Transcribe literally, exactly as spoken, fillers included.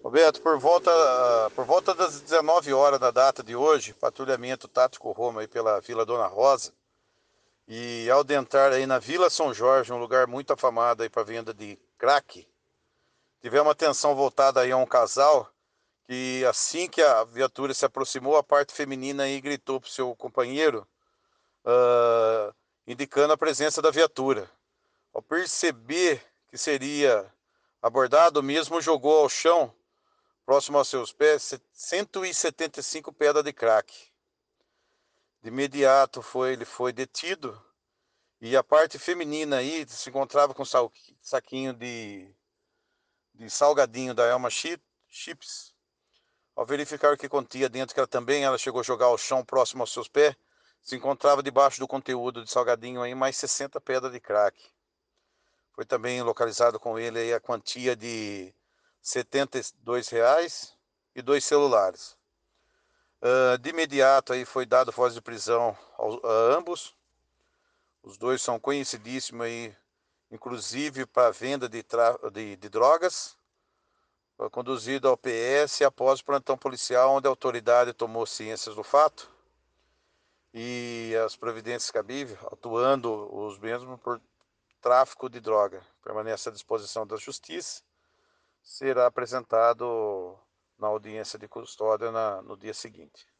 Roberto, por volta, por volta das dezenove horas da data de hoje, patrulhamento tático Roma aí pela Vila Dona Rosa, e ao adentrar aí na Vila São Jorge, um lugar muito afamado aí para venda de crack, tivemos atenção voltada aí a um casal que assim que a viatura se aproximou, a parte feminina aí gritou pro seu companheiro, ah, indicando a presença da viatura. Ao perceber que seria abordado, o mesmo jogou ao chão próximo aos seus pés, cento e setenta e cinco pedras de crack. De imediato foi, ele foi detido e a parte feminina aí se encontrava com sal, saquinho de, de salgadinho da Elma Chips. Ao verificar o que continha dentro, que ela também ela chegou a jogar ao chão próximo aos seus pés, se encontrava debaixo do conteúdo de salgadinho aí mais sessenta pedras de crack. Foi também localizado com ele aí a quantia de setenta e dois reais e dois celulares. Uh, de imediato aí foi dado voz de prisão a, a ambos. Os dois são conhecidíssimos aí, inclusive para venda de, de, de drogas. Foi conduzido ao P S após o plantão policial, onde a autoridade tomou ciências do fato e as providências cabíveis, atuando os mesmos por tráfico de droga. Permanece à disposição da justiça. Será apresentado na audiência de custódia na, no dia seguinte.